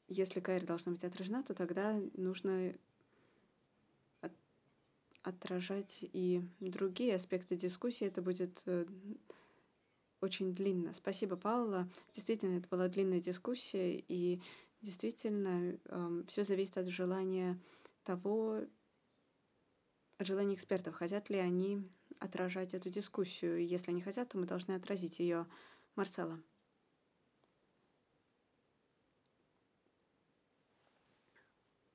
если Кайр должна быть отражена, то тогда нужно от отражать и другие аспекты дискуссии. Это будет, очень длинно. Спасибо, Паула. Действительно, это была длинная дискуссия, и действительно, все зависит того от желания экспертов, хотят ли они отражать эту дискуссию. Если не хотят, то мы должны отразить ее. Марцелла.